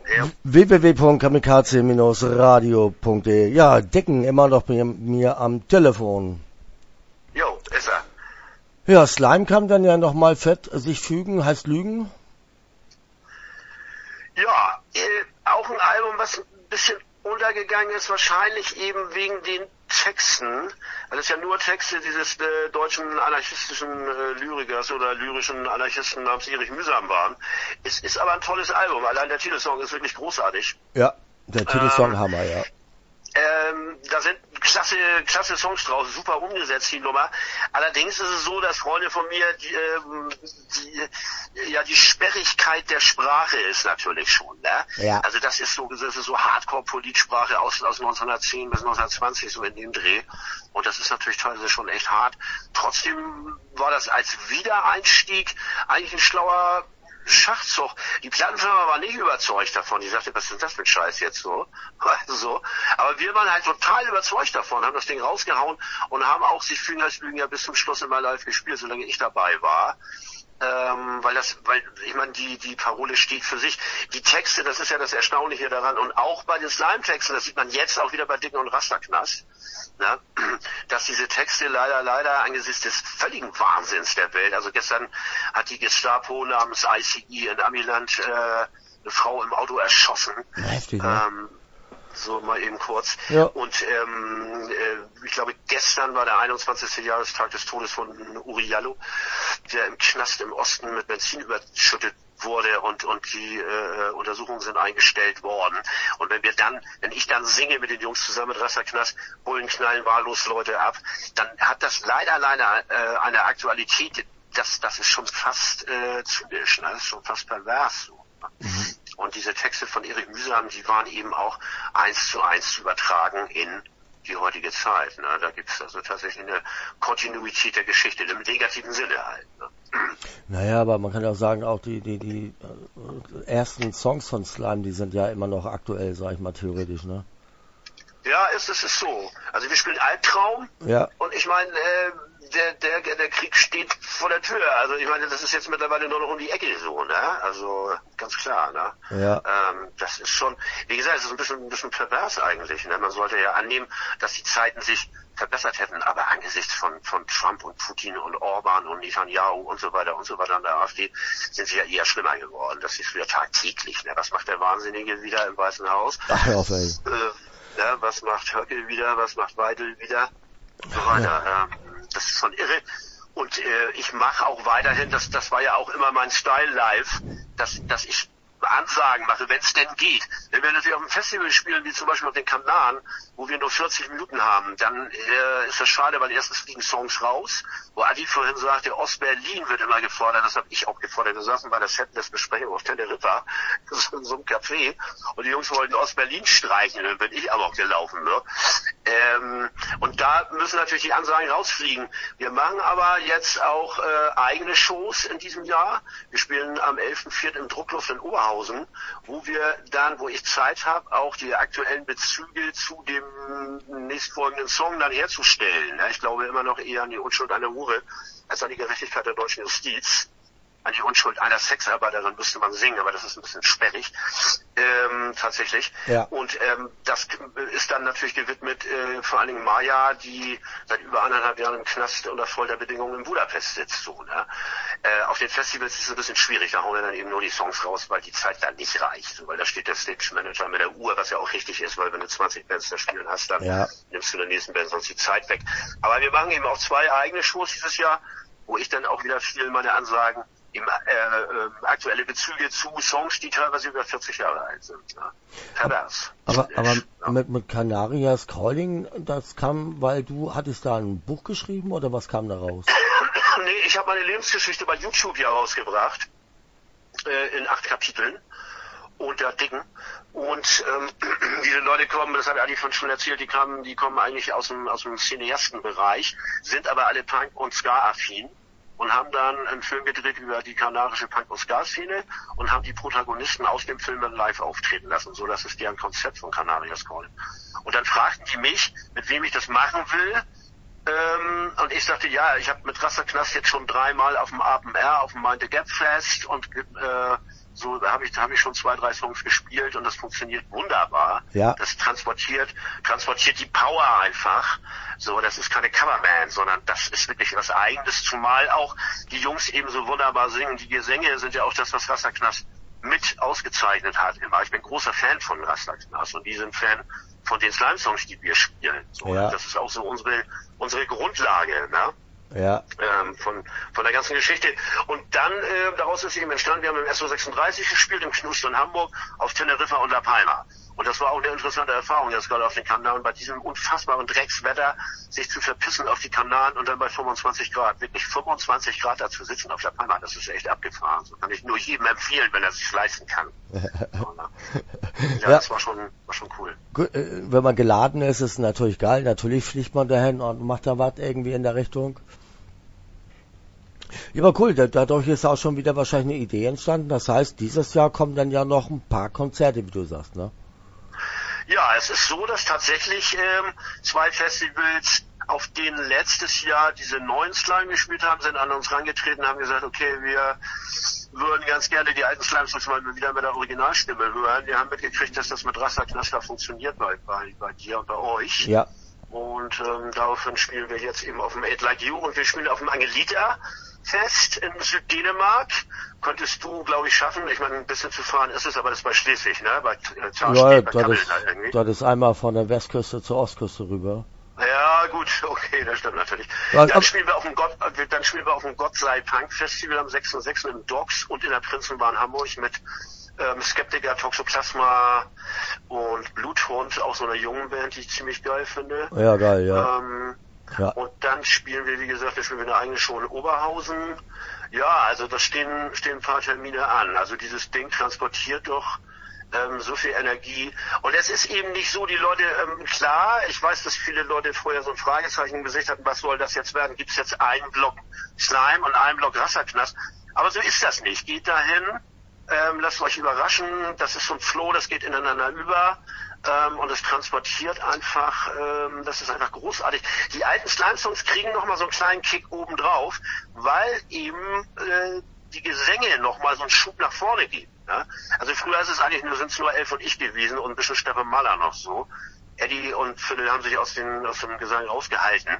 Ja. www.kamikaze-radio.de. Ja, Dicken immer noch bei mir am Telefon. Jo, ist er. Ja, Slime kann dann ja nochmal fett sich fügen, heißt Lügen. Ja, auch ein Album, was ein bisschen untergegangen ist, wahrscheinlich eben wegen den Texten. Also es ist ja nur Texte dieses deutschen anarchistischen Lyrikers oder lyrischen Anarchisten namens Erich Mühsam waren. Es ist aber ein tolles Album. Allein der Titelsong ist wirklich großartig. Ja, der Titelsong Hammer, ja. Da sind klasse Songs draus, super umgesetzt, die Nummer. Allerdings ist es so, dass Freunde von mir, die Sperrigkeit der Sprache ist natürlich schon, ne? Ja. Also das ist so Hardcore-Politsprache aus 1910 bis 1920, so in dem Dreh. Und das ist natürlich teilweise schon echt hart. Trotzdem war das als Wiedereinstieg eigentlich ein schlauer Schachzug. Die Plattenfirma war nicht überzeugt davon. Die sagte, was ist das für ein Scheiß jetzt so? So. Aber wir waren halt total überzeugt davon, haben das Ding rausgehauen und haben auch sich Fügen als Lügen ja bis zum Schluss immer live gespielt, solange ich dabei war. Weil ich meine, die Parole steht für sich. Die Texte, das ist ja das Erstaunliche daran. Und auch bei den Slime-Texten, das sieht man jetzt auch wieder bei Dicken und Rasterknast, ne? Dass diese Texte leider angesichts des völligen Wahnsinns der Welt, also gestern hat die Gestapo namens ICE in Amiland eine Frau im Auto erschossen. Heftig, ne? So mal eben kurz. Ja. Und ich glaube, gestern war der 21. Jahrestag des Todes von Uri Jallo, der im Knast im Osten mit Benzin überschüttet wurde und die Untersuchungen sind eingestellt worden. Und wenn ich dann singe mit den Jungs zusammen mit Rasterknast, Bullen knallen wahllos Leute ab, dann hat das leider eine Aktualität, das ist schon fast zynisch, ne? Das ist schon fast pervers so. Mhm. Und diese Texte von Erich Mühsam, die waren eben auch 1:1 zu übertragen in die heutige Zeit. Ne? Da gibt es also tatsächlich eine Kontinuität der Geschichte, im negativen Sinne halt. Ne? Naja, aber man kann ja auch sagen, auch die ersten Songs von Slime, die sind ja immer noch aktuell, sag ich mal, theoretisch, ne? Ja, es ist so. Also wir spielen Albtraum. Ja. Und ich meine, der Krieg steht vor der Tür. Also ich meine, das ist jetzt mittlerweile nur noch um die Ecke so, ne? Also ganz klar, ne? Ja. Das ist schon, wie gesagt, es ist ein bisschen pervers eigentlich, ne? Man sollte ja annehmen, dass die Zeiten sich verbessert hätten, aber angesichts von Trump und Putin und Orban und Netanyahu und so weiter an der AfD sind sie ja eher schlimmer geworden. Das ist wieder tagtäglich, ne? Was macht der Wahnsinnige wieder im Weißen Haus? Ach, hör auf, ey. Ja, was macht Höcke wieder, was macht Weidel wieder und so weiter. Ja. Das ist schon irre. Und ich mache auch weiterhin, das war ja auch immer mein Style live, dass ich Ansagen mache, wenn es denn geht. Wenn wir natürlich auf einem Festival spielen, wie zum Beispiel auf den Kanaren, wo wir nur 40 Minuten haben, dann ist das schade, weil erstens fliegen Songs raus, wo Adi vorhin sagte, Ostberlin wird immer gefordert, das habe ich auch gefordert. Wir saßen bei der Setlist-Besprechung auf Teneriffa, in so einem Café, und die Jungs wollten Ostberlin streichen, dann bin ich aber auch gelaufen. Ne? Und da müssen natürlich die Ansagen rausfliegen. Wir machen aber jetzt auch eigene Shows in diesem Jahr. Wir spielen am 11.04. im Druckluft in Oberhausen, wo wir dann, wo ich Zeit habe, auch die aktuellen Bezüge zu dem nächstfolgenden Song dann herzustellen. Ich glaube immer noch eher an die Unschuld einer Hure als an die Gerechtigkeit der deutschen Justiz. An die Unschuld einer Sexarbeiterin müsste man singen, aber das ist ein bisschen sperrig, tatsächlich. Ja. Und das ist dann natürlich gewidmet vor allen Dingen Maja, die seit über 1,5 Jahren im Knast unter Folterbedingungen in Budapest sitzt. So, ne? Auf den Festivals ist es ein bisschen schwierig, da hauen wir dann eben nur die Songs raus, weil die Zeit dann nicht reicht. So, weil da steht der Stage Manager mit der Uhr, was ja auch richtig ist, weil wenn du 20 Bands da spielen hast, dann nimmst du der nächsten Band sonst die Zeit weg. Aber wir machen eben auch 2 eigene Shows dieses Jahr, wo ich dann auch wieder viel meine Ansagen aktuelle Bezüge zu Songs, die teilweise über 40 Jahre alt sind. Ja. Pervers. Aber mit Canarias Calling, das kam, weil du hattest da ein Buch geschrieben oder was kam da raus? Nee, ich habe meine Lebensgeschichte bei YouTube ja rausgebracht, in 8 Kapiteln unter Dicken. Und diese Leute kommen, das hat Adi schon erzählt, die kommen eigentlich aus dem Cineastenbereich, sind aber alle Punk- und Ska-affin. Und haben dann einen Film gedreht über die kanarische Punk- und Ska-Szene und haben die Protagonisten aus dem Film dann live auftreten lassen. So, das ist deren Konzept von Canarias Calling. Und dann fragten die mich, mit wem ich das machen will. Und ich sagte, ja, ich habe mit Rasterknast jetzt schon 3-mal auf dem APR, auf dem Mind the Gap Fest und So, da habe ich schon 2, 3 Songs gespielt und das funktioniert wunderbar. Ja. Das transportiert die Power einfach. So, das ist keine Coverband, sondern das ist wirklich was Eigenes, zumal auch die Jungs eben so wunderbar singen. Die Gesänge sind ja auch das, was Rasterknast mit ausgezeichnet hat immer. Ich bin großer Fan von Rasterknast und die sind Fan von den Slime-Songs, die wir spielen. So, ja. Das ist auch so unsere Grundlage, ne? Ja. Von der ganzen Geschichte. Und dann, daraus ist eben entstanden, wir haben im SO36 gespielt, im Knust in Hamburg, auf Teneriffa und La Palma. Und das war auch eine interessante Erfahrung, jetzt gerade auf den Kanaren, bei diesem unfassbaren Dreckswetter, sich zu verpissen auf die Kanaren und dann bei 25 Grad, wirklich 25 Grad da zu sitzen auf La Palma, das ist echt abgefahren. So kann ich nur jedem empfehlen, wenn er sich leisten kann. Ja, das war schon cool. Gut, wenn man geladen ist, ist es natürlich geil. Natürlich fliegt man dahin und macht da was irgendwie in der Richtung. Ja, aber cool, dadurch ist auch schon wieder wahrscheinlich eine Idee entstanden. Das heißt, dieses Jahr kommen dann ja noch ein paar Konzerte, wie du sagst, ne? Ja, es ist so, dass tatsächlich 2 Festivals, auf denen letztes Jahr diese neuen Slime gespielt haben, sind an uns rangetreten, haben gesagt, okay, wir würden ganz gerne die alten Slimes mal wieder mit der Originalstimme hören. Wir haben mitgekriegt, dass das mit Rasterknaster funktioniert bei dir und bei euch. Ja. Und daraufhin spielen wir jetzt eben auf dem 8 Like You und wir spielen auf dem Angelita-Fest in Süddänemark. Konntest du, glaube ich, schaffen. Ich meine, ein bisschen zu fahren ist es, aber das ist bei Schleswig, ne? Das ist einmal von der Westküste zur Ostküste rüber. Ja, gut, okay, das stimmt natürlich. Ja, Dann spielen wir auf dem Gott sei Punk Festival am 6.6. im Docks und in der Prinzenbahn Hamburg mit Skeptiker, Toxoplasma und Bluthund, auch so einer jungen Band, die ich ziemlich geil finde. Ja, geil, ja. Ja. Und dann spielen wir, wie gesagt, eine eigene Show in Oberhausen. Ja, also da stehen ein paar Termine an. Also dieses Ding transportiert doch so viel Energie. Und es ist eben nicht so, die Leute, klar, ich weiß, dass viele Leute vorher so ein Fragezeichen im Gesicht hatten, was soll das jetzt werden? Gibt es jetzt einen Block Slime und einen Block Rasterknast? Aber so ist das nicht. Geht dahin, lasst euch überraschen, das ist so ein Flow, das geht ineinander über. Und es transportiert einfach, das ist einfach großartig. Die alten Slime-Songs kriegen nochmal so einen kleinen Kick obendrauf, weil eben die Gesänge nochmal so einen Schub nach vorne geben. Ne? Also früher sind es nur Elf und ich gewesen und ein bisschen Stefan Maller noch so. Eddie und Phil haben sich aus dem Gesang rausgehalten.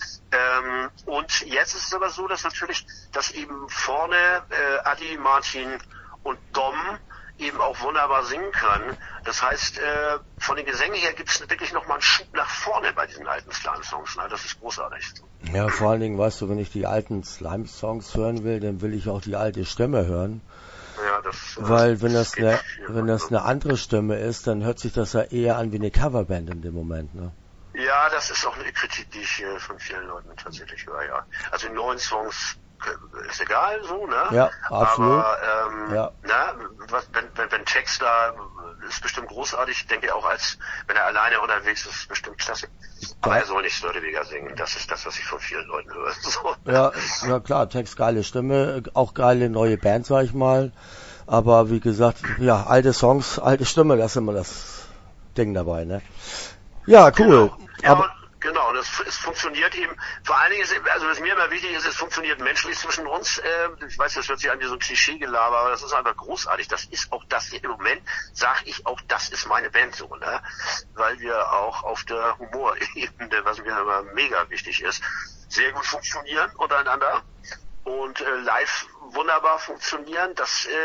Und jetzt ist es aber so, dass eben vorne Adi, Martin und Dom eben auch wunderbar singen können. Das heißt, von den Gesängen her gibt es wirklich nochmal einen Schub nach vorne bei diesen alten Slime-Songs. Ne? Das ist großartig. Ja, vor allen Dingen, weißt du, wenn ich die alten Slime-Songs hören will, dann will ich auch die alte Stimme hören. Ja, weil wenn das eine andere Stimme ist, dann hört sich das ja eher an wie eine Coverband in dem Moment, ne? Ja, das ist auch eine Kritik, die ich von vielen Leuten tatsächlich höre, ja. Also die neuen Songs ist egal, so, ne? Ja, absolut. Aber, wenn Text da ist bestimmt großartig, ich denke auch wenn er alleine unterwegs ist bestimmt klasse. Aber er soll nicht Störteweger singen, das ist das, was ich von vielen Leuten höre. So. Ja, klar, Text, geile Stimme, auch geile neue Band, sag ich mal. Aber wie gesagt, ja, alte Songs, alte Stimme, das ist immer das Ding dabei, ne? Ja, cool. Genau. Genau, und es funktioniert eben, vor allen Dingen was mir immer wichtig ist, es funktioniert menschlich zwischen uns. Ich weiß, das hört sich an wie so ein Klischeegelaber, aber das ist einfach großartig. Das ist auch das, im Moment sage ich auch, das ist meine Band so, ne? Weil wir auch auf der Humorebene, was mir immer mega wichtig ist, sehr gut funktionieren untereinander und live wunderbar funktionieren.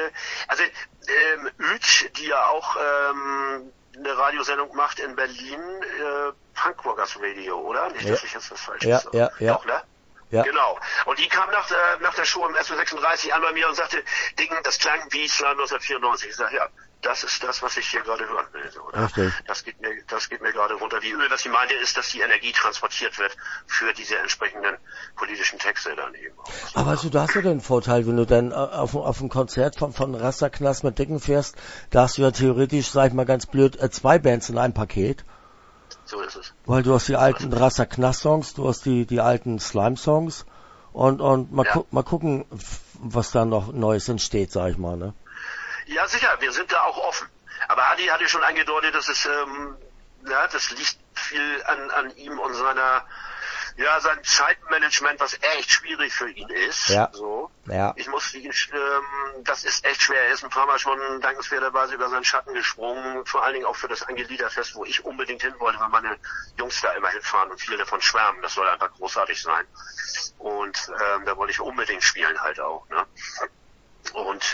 Üt, die ja auch eine Radiosendung macht in Berlin, Punkrockers Radio, oder? Nicht, dass ich jetzt was Falsches sage. Ja. Doch, ne? Ja. Genau. Und die kam nach der Show im SO36 an bei mir und sagte, Ding, das klang wie Slime 1994. Ich sage, ja, das ist das, was ich hier gerade hören will. Oder? Richtig. Das geht mir gerade runter wie Öl. Was sie meinte, ist, dass die Energie transportiert wird für diese entsprechenden politischen Texte dann eben auch. Aber weißt du, da hast du den Vorteil, wenn du dann auf ein Konzert von Rasterknast mit Dicken fährst, da hast du ja theoretisch, sag ich mal ganz blöd, 2 Bands in einem Paket. So ist es. Weil du hast die alten Rasterknast-Songs, du hast die alten Slime-Songs und mal gucken, was da noch Neues entsteht, sag ich mal, ne? Ja, sicher, wir sind da auch offen. Aber Adi hatte schon angedeutet, dass das liegt viel an ihm und seiner Ja, sein Zeitmanagement, was echt schwierig für ihn ist. Ja. So. Ja. Ich musste ihn, das ist echt schwer. Er ist ein paar Mal schon dankenswerterweise über seinen Schatten gesprungen. Vor allen Dingen auch für das Angelida-Fest, wo ich unbedingt hin wollte, weil meine Jungs da immer hinfahren und viele davon schwärmen. Das soll einfach großartig sein. Und da wollte ich unbedingt spielen halt auch. Ne? Und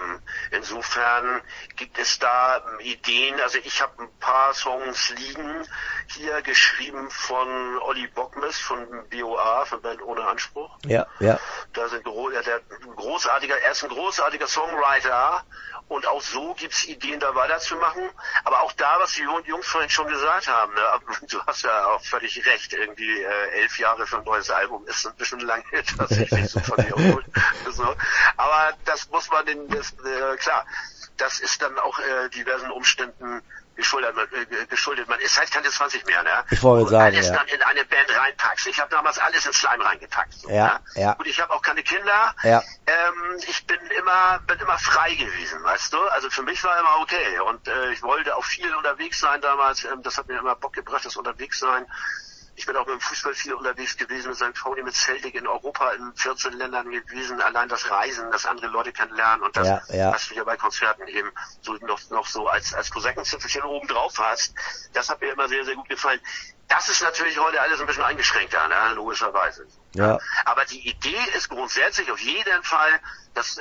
insofern gibt es da Ideen, also ich habe ein paar Songs liegen, hier geschrieben von Olli Bockmes von BOA, von Band Ohne Anspruch. Ja, ja. Da sind er ist ein großartiger Songwriter und auch so gibt's Ideen, da weiterzumachen. Aber auch da, was die Jungs vorhin schon gesagt haben, ne? Du hast ja auch völlig recht, irgendwie 11 Jahre für ein neues Album ist ein bisschen lang, tatsächlich so von mir gut. So. Aber das muss man klar, das ist dann auch diversen Umständen geschuldet. Man ist halt keine 20 mehr, ne? Ich wollte sagen, alles dann in eine Band reinpackst. Ich habe damals alles in Slime reingepackt. So, ja, ne? Ja. Und ich habe auch keine Kinder. Ja. Ich bin immer frei gewesen, weißt du? Also für mich war immer okay. Und ich wollte auch viel unterwegs sein damals. Das hat mir immer Bock gebracht, das Unterwegssein. Ich bin auch mit dem Fußball viel unterwegs gewesen, mit St. Pauli, mit Celtic in Europa in 14 Ländern gewesen. Allein das Reisen, das andere Leute kennenlernen und das, was du ja bei Konzerten eben so noch so als Kosäckenzipfelchen oben drauf hast, das hat mir immer sehr, sehr gut gefallen. Das ist natürlich heute alles ein bisschen eingeschränkter, ne? Logischerweise. Ja. Aber die Idee ist grundsätzlich auf jeden Fall, dass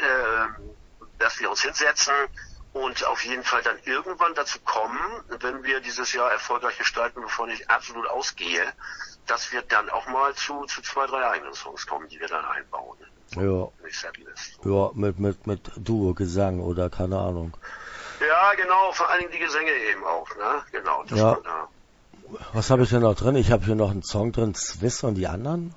wir uns hinsetzen und auf jeden Fall dann irgendwann dazu kommen, wenn wir dieses Jahr erfolgreich gestalten, wovon ich absolut ausgehe, dass wir dann auch mal zu 2, 3 eigenen Songs kommen, die wir dann einbauen. Ja. Ja, mit Duo, Gesang oder keine Ahnung. Ja, genau, vor allen Dingen die Gesänge eben auch, ne? Genau. Das ja. Was habe ich denn noch drin? Ich habe hier noch einen Song drin, Swiss und die anderen.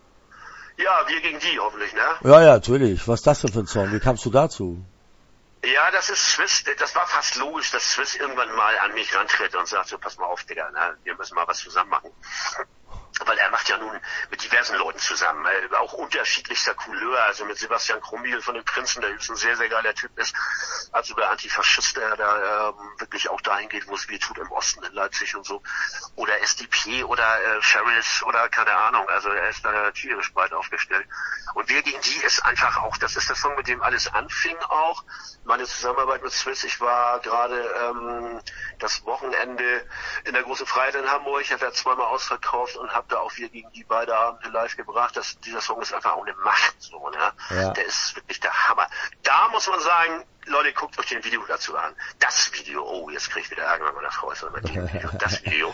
Ja, wir gegen die hoffentlich, ne? Ja, natürlich. Was ist das denn für ein Song? Wie kamst du dazu? Ja, das ist Swiss, das war fast logisch, dass Swiss irgendwann mal an mich rantritt und sagt so, pass mal auf, Digga, ne, wir müssen mal was zusammen machen. Weil er macht ja nun mit diversen Leuten zusammen, auch unterschiedlichster Couleur, also mit Sebastian Krumbiel von den Prinzen, der jetzt ein sehr, sehr geiler Typ ist, also der Antifaschist, der da wirklich auch dahin geht, wo es weh tut, im Osten in Leipzig und so, oder SDP oder Ferris oder keine Ahnung, also er ist da tierisch breit aufgestellt. Und wir gegen die ist einfach auch, das ist der Song, mit dem alles anfing auch, meine Zusammenarbeit mit Swiss. Ich war gerade das Wochenende in der Großen Freiheit in Hamburg, ich habe da zweimal ausverkauft und habe da auch wir gegen die beide Abende live gebracht. Dieser Song ist einfach auch eine Macht, so, ne? Ja. Der ist wirklich der Hammer. Da muss man sagen, Leute, guckt euch den Video dazu an. Das Video, oh, jetzt kriege ich wieder Ärger mit meiner Frau, ist mit dem Video, das Video.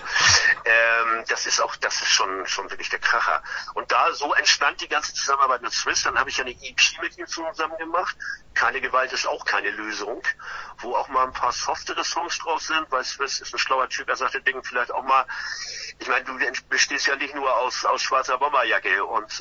Das ist schon wirklich der Kracher. Und da so entstand die ganze Zusammenarbeit mit Swiss. Dann habe ich ja eine EP mit ihm zusammen gemacht. Keine Gewalt ist auch keine Lösung. Wo auch mal ein paar softere Songs drauf sind, weil Swiss ist ein schlauer Typ. Er sagt den Dingen vielleicht auch mal, ich meine, du bestehst ja nicht nur aus schwarzer Bomberjacke und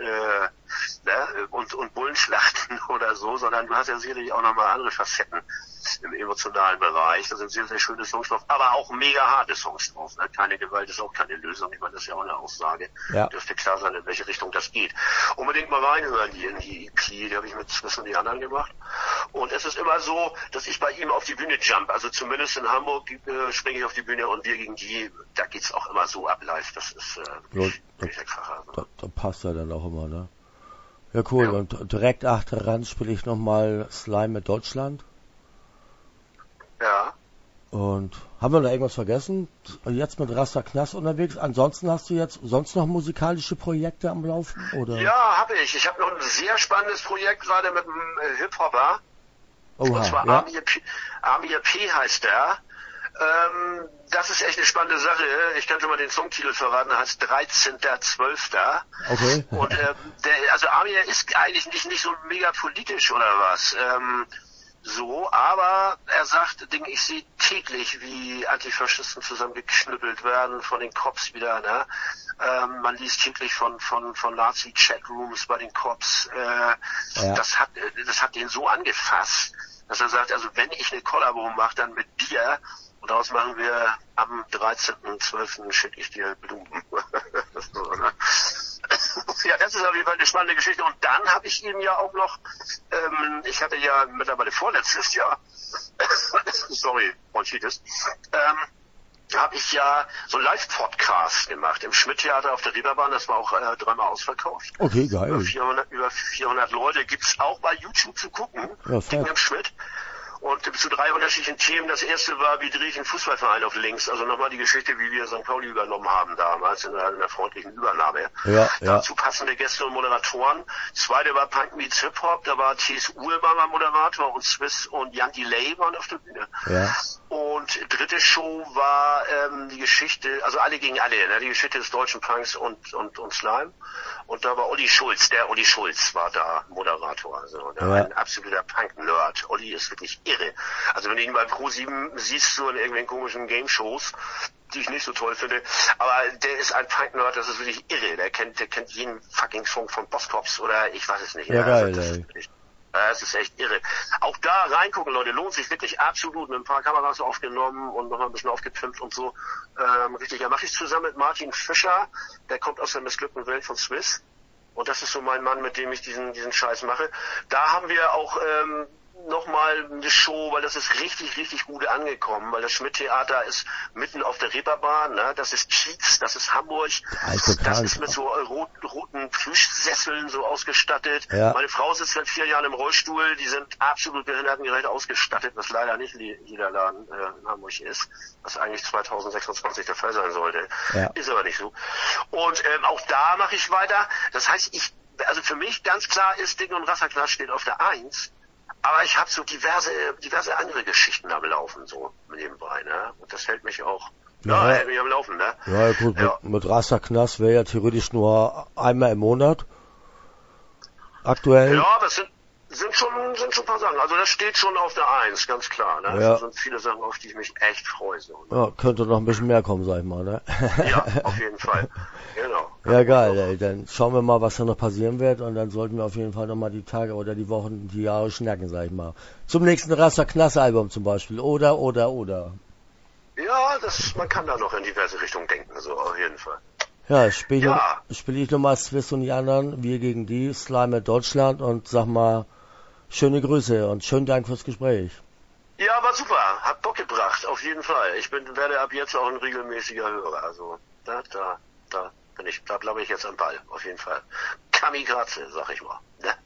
Bullenschlachten oder so, sondern du hast ja sicherlich auch nochmal andere Facetten im emotionalen Bereich. Da sind sehr, sehr schöne Songs drauf, aber auch mega harte Songs drauf. Ne? Keine Gewalt ist auch keine Lösung. Ich meine, das ist ja auch eine Aussage. Ja. Dürfte klar sein, in welche Richtung das geht. Unbedingt mal reinhören in die EP, die habe ich mit Swiss und die anderen gemacht. Und es ist immer so, dass ich bei ihm auf die Bühne jump. Also zumindest in Hamburg springe ich auf die Bühne und wir gegen die, da geht's auch immer so ab live. Das ist wirklich der Kracher. Da passt er dann auch immer, ne? Ja, cool. Ja. Und direkt achteran spiele ich nochmal Slime mit Deutschland. Ja. Und haben wir noch irgendwas vergessen? Jetzt mit Rasta Knast unterwegs. Ansonsten hast du jetzt sonst noch musikalische Projekte am Laufen? Oder? Ja, habe ich. Ich habe noch ein sehr spannendes Projekt gerade mit einem Hip-Hopper. Und zwar ja? Amir P. heißt der. Das ist echt eine spannende Sache. Ich kann schon mal den Songtitel verraten, heißt 13.12. Okay. Und also Amir ist eigentlich nicht so mega politisch oder was. Aber er sagt, ich sehe täglich, wie Antifaschisten zusammengeknüppelt werden von den Cops wieder, ne? Man liest täglich von Nazi-Chatrooms bei den Cops. Ja. Das hat den so angefasst, dass er sagt, also wenn ich eine Kollabo mache, dann mit dir. Und daraus machen wir am 13.12. schicke ich dir Blumen. Ja, das ist auf jeden Fall eine spannende Geschichte. Und dann habe ich ihm ja auch noch, ich hatte ja mittlerweile vorletztes Jahr, sorry, Bronchitis, habe ich ja so einen Live-Podcast gemacht im Schmidt-Theater auf der Reeperbahn. Das war auch 3-mal ausverkauft. Okay, geil. Über 400 Leute. Gibt's auch bei YouTube zu gucken. Ja, Ding im Schmidt. Und zu 3 unterschiedlichen Themen. Das erste war, wie drehe ich einen Fußballverein auf links? Also nochmal die Geschichte, wie wir St. Pauli übernommen haben damals in einer freundlichen Übernahme. Ja. Dazu passende Gäste und Moderatoren. Zweite war Punk Meets Hip-Hop. Da war T.S. Uhlmann war Moderator und Swiss und Jan Delay waren auf der Bühne. Ja. Und dritte Show war die Geschichte, also alle gegen alle, ne? Die Geschichte des deutschen Punks und Slime. Und da war Olli Schulz, der Olli Schulz war da Moderator. Also ein absoluter Punk-Nerd. Olli ist wirklich irre. Also wenn du ihn bei Pro7 siehst, so in irgendwelchen komischen Game-Shows, die ich nicht so toll finde, aber der ist ein Punk-Nerd, das ist wirklich irre. Der kennt jeden fucking Song von Boskops oder ich weiß es nicht. Ja, geil, also das ist echt irre. Auch da reingucken, Leute, lohnt sich wirklich absolut. Mit ein paar Kameras aufgenommen und nochmal ein bisschen aufgepimpt und so. Richtig, ja, mache ich zusammen mit Martin Fischer, der kommt aus der missglückten Welt von Swiss. Und das ist so mein Mann, mit dem ich diesen Scheiß mache. Da haben wir auch nochmal eine Show, weil das ist richtig, richtig gut angekommen, weil das Schmidt-Theater ist mitten auf der Reeperbahn, ne? Das ist Kiez, das ist Hamburg, das ist mit so roten Plüschsesseln so ausgestattet. Ja. Meine Frau sitzt seit 4 Jahren im Rollstuhl, die sind absolut behindertengerecht ausgestattet, was leider nicht jeder Laden in Hamburg ist, was eigentlich 2026 der Fall sein sollte. Ja. Ist aber nicht so. Und auch da mache ich weiter. Das heißt, also für mich ganz klar ist, Dick und Wasserglas steht auf der 1. Aber ich habe so diverse andere Geschichten am Laufen, so nebenbei, ne? Und das hält mich auch, hält mich am Laufen, ne? Ja, gut, ja. Mit Rasterknast wäre ja theoretisch nur einmal im Monat. Aktuell. Ja, das sind schon ein paar Sachen. Also das steht schon auf der 1, ganz klar, ne? Ja. Das sind viele Sachen, auf die ich mich echt freue, so. Ne? Ja, könnte noch ein bisschen mehr kommen, sag ich mal, ne? Ja, auf jeden Fall. Genau. Ja, geil, ey. Dann schauen wir mal, was da noch passieren wird und dann sollten wir auf jeden Fall nochmal die Tage oder die Wochen, die Jahre schnacken, sag ich mal. Zum nächsten Rasterknast-Album zum Beispiel. Oder. Ja, man kann da noch in diverse Richtungen denken, so auf jeden Fall. Ja, spiele ich nochmal Swiss und die anderen, wir gegen die, Slime Deutschland und sag mal, schöne Grüße und schönen Dank fürs Gespräch. Ja, war super. Hat Bock gebracht, auf jeden Fall. Ich werde ab jetzt auch ein regelmäßiger Hörer. Also, da bin ich, da glaube ich jetzt am Ball, auf jeden Fall. Kamikaze, sag ich mal.